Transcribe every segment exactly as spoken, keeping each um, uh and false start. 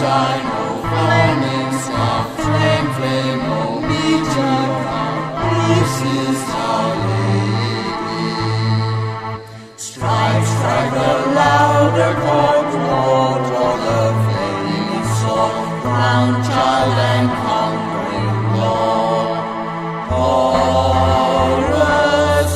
shine, O flaming star, flame, flame, O meteor, this is Our Lady. Strike, strike a louder chord, Lord, or the flaming sword, crown, child, and conquering Lord. Chorus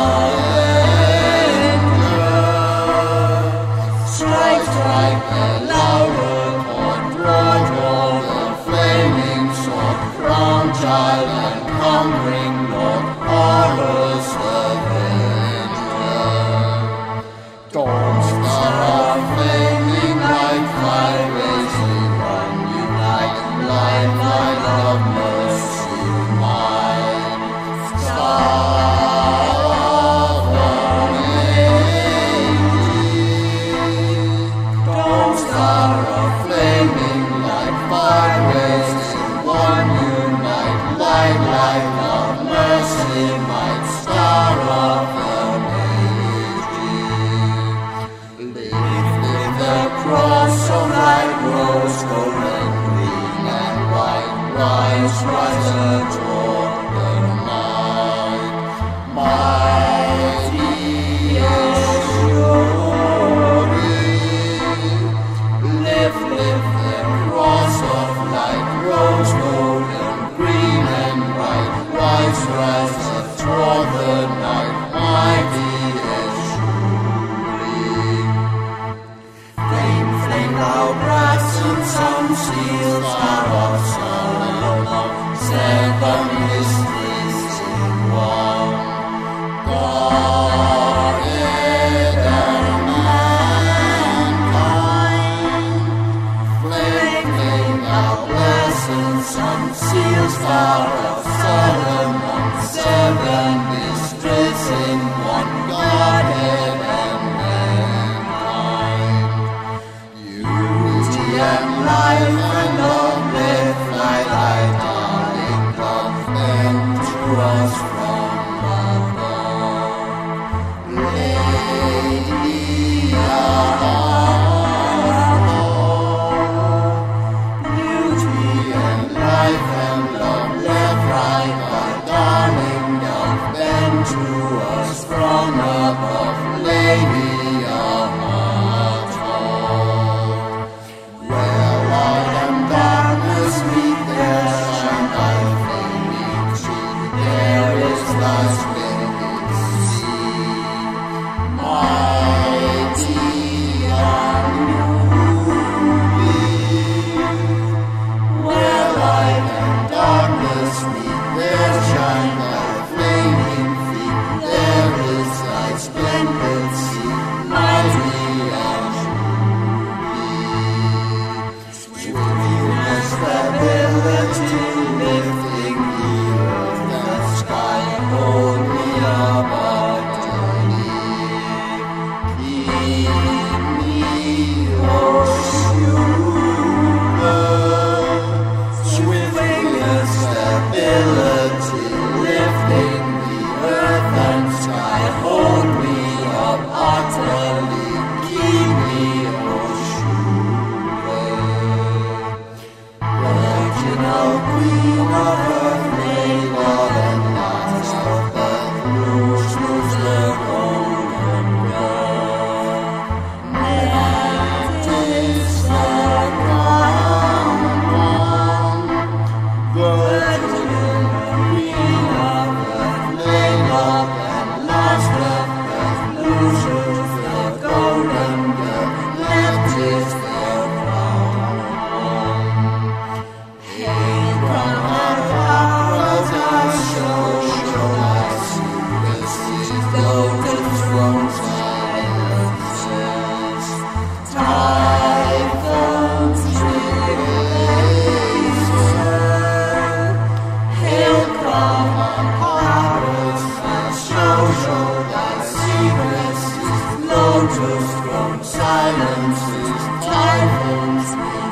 surrender. Strike, strike a louder chord, Lord, or the flaming sword, crown, child, and conquering Lord. Chorus surrender. Dawn star of flaming light, fire raising on you light, light, light of mercy mine. Star of ages, dawn star of flaming light, fire raising on you night, light, light of mercy mine. Star of cross of light, rose, gold, and green, and white, rise, rise, toward the night. Mighty Azure, lift, lift the cross of light, rose, gold, and green, and white, rise, rise, toward the night. Mighty Thou brass and some seals are of Solomon, seven mysteries in one. God and mankind, flame, flame, thou brass and some seals are of Solomon, seven mysteries in one. Godhead and and life and love, let fly thy darling love, and to us from above. Lady of all, beauty and life and love, let fly thy darling love, and to us from above. Lady of lotus from silences, typhoons.